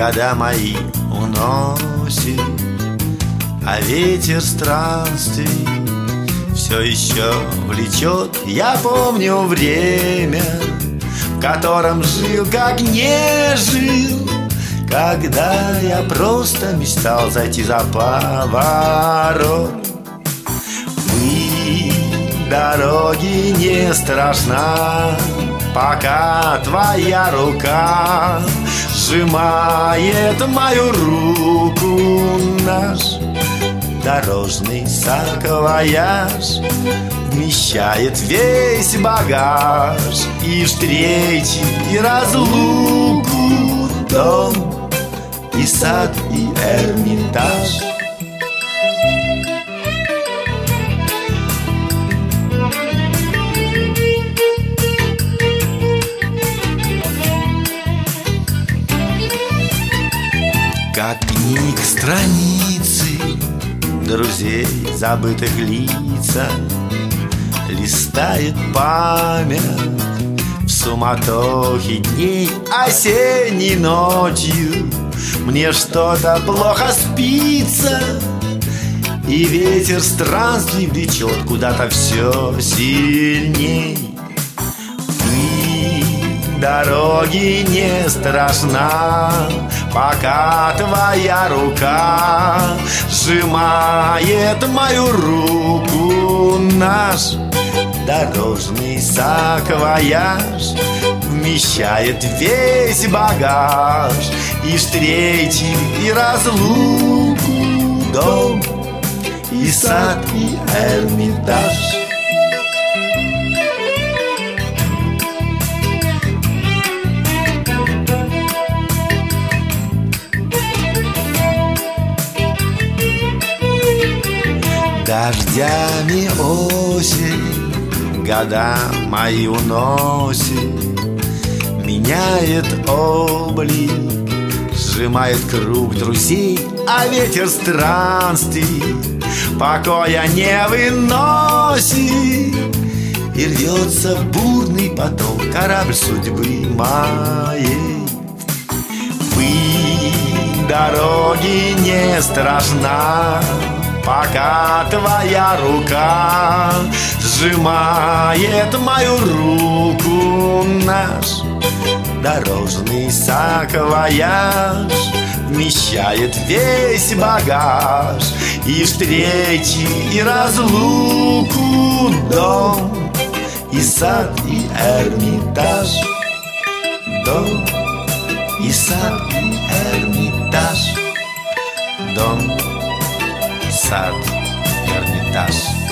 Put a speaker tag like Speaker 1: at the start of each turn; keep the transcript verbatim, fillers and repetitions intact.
Speaker 1: года мои уносит, а ветер странствий все еще влечет. Я помню время, в котором жил, как не жил, когда я просто мечтал зайти за поворот. Вы, дороги, не страшна, пока твоя рука сжимает мою руку. Наш дорожный саквояж вмещает весь багаж и встречи, и разлуку, дом, и сад, и Эрмитаж. Как книг страницы друзей забытых лица листает память в суматохе дней осенней ночью. Мне что-то плохо спится, и ветер странствий влечет куда-то все сильней. Ты, дороги, не страшна, пока твоя рука сжимает мою руку. Наш дорожный саквояж вмещает весь багаж и встречи, и разлуку, дом, и сад, и Эрмитаж. Дождями осень года мои уносит, меняет облик, сжимает круг друзей, а ветер странствий покоя не выносит, и рвется в бурный поток корабль судьбы моей. Вы, дороги, не страшна, пока твоя рука сжимает мою руку. Наш дорожный саквояж вмещает весь багаж и встречи, и разлуку, дом, и сад, и Эрмитаж. Дом, и сад, и Эрмитаж. Дом, сад, Эрмитаж.